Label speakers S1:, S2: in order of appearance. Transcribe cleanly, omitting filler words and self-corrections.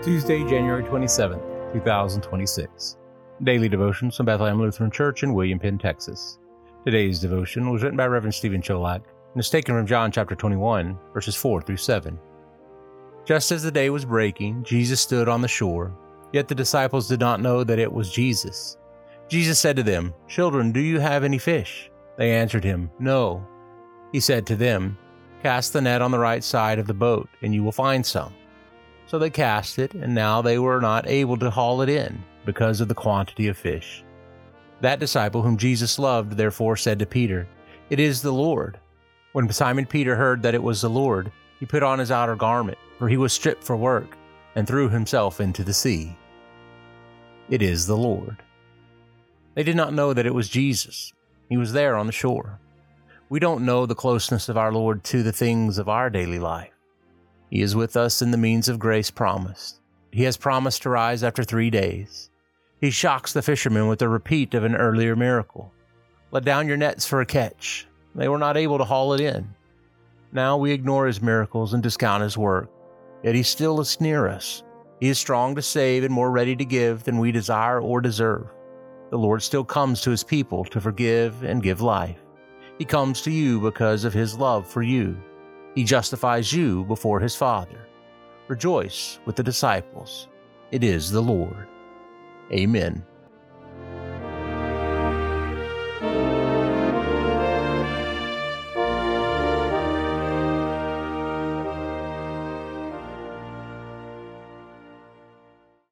S1: Tuesday, January 27th, 2026. Daily Devotions from Bethlehem Lutheran Church in William Penn, Texas. Today's devotion was written by Reverend Stephen Cholak and is taken from John chapter 21, verses 4 through 7. Just as the day was breaking, Jesus stood on the shore, yet the disciples did not know that it was Jesus. Jesus said to them, "Children, do you have any fish?" They answered him, "No." He said to them, "Cast the net on the right side of the boat, and you will find some." So they cast it, and now they were not able to haul it in, because of the quantity of fish. That disciple whom Jesus loved therefore said to Peter, "It is the Lord." When Simon Peter heard that it was the Lord, he put on his outer garment, for he was stripped for work, and threw himself into the sea. It is the Lord. They did not know that it was Jesus. He was there on the shore. We don't know the closeness of our Lord to the things of our daily life. He is with us in the means of grace promised. He has promised to rise after 3 days. He shocks the fishermen with a repeat of an earlier miracle. "Let down your nets for a catch." They were not able to haul it in. Now we ignore his miracles and discount his work, yet he still is near us. He is strong to save and more ready to give than we desire or deserve. The Lord still comes to his people to forgive and give life. He comes to you because of his love for you. He justifies you before his Father. Rejoice with the disciples. It is the Lord. Amen.